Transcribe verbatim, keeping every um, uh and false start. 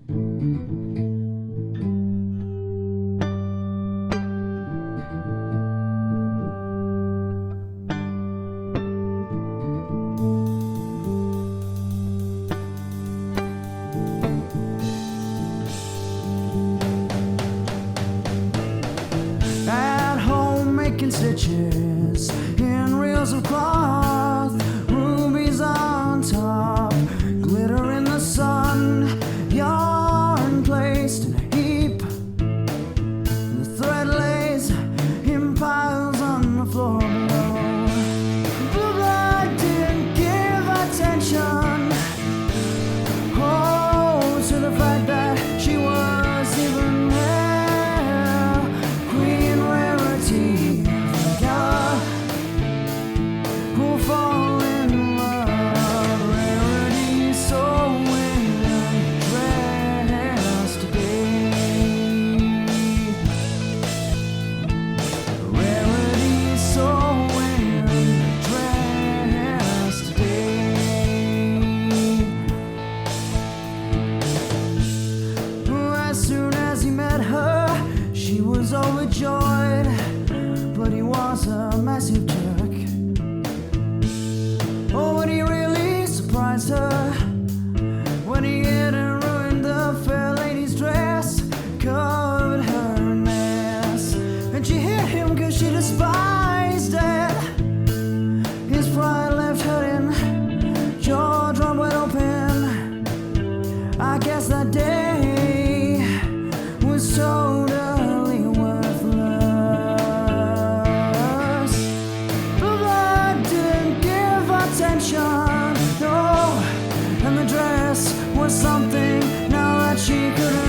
At home making stitches in reels of cloth, rubies on top, glitter in the sun, yarn placed in a heap, the thread lays in piles on the floor below. But I didn't give attention, oh, to the fact that she was even there. Queen Rarity, the gal who'll fall in love. Rarity sewing dress today. Rarity sewing dress today. As soon as he met her, she was overjoyed, but he was a massive jerk. Oh, but he really surprised her when he hit and ruined the fair lady's dress, covered her in mess. And she hit him cause she despised it. His pride left hurting, jaw dropped wide open. I guess that day was totally worthless. But I didn't give attention, no. And the dress was something now that she couldn't